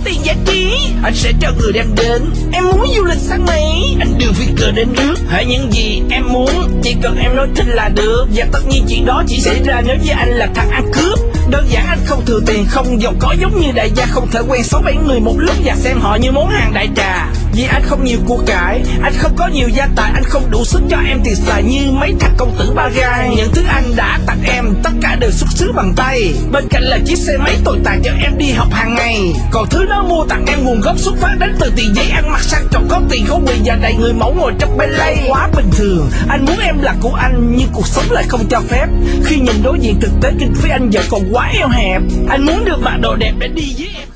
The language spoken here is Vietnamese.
tiền giải trí, anh sẽ cho người đem đến. Em muốn du lịch sang Mỹ, anh đưa phi cơ đến Đức. Hãy những gì em muốn, chỉ cần em nói thích là được. Và tất nhiên chuyện đó chỉ xảy ra nếu như anh là thằng ăn cướp. Đơn giản anh không thừa tiền, không giàu có giống như đại gia, không thể quen 6-7 người một lúc và xem họ như món hàng đại trà. Vì anh không nhiều của cải, anh không có nhiều gia tài, anh không đủ sức cho em tiền xài như mấy thằng công tử Ba Gai. Những thứ anh đã tặng em, tất cả đều xuất xứ bằng tay. Bên cạnh là chiếc xe máy tồi tàn cho em đi học hàng ngày. Còn thứ nó mua tặng em nguồn gốc xuất phát đến từ tiền giấy, ăn mặc sang trọng, có tiền có quyền và đầy người mẫu ngồi trong Bentley. Quá bình thường, anh muốn em là của anh, nhưng cuộc sống lại không cho phép. Khi nhìn đối diện thực tế, kinh phí anh giờ còn quá eo hẹp. Anh muốn được mặc đồ đẹp để đi với em.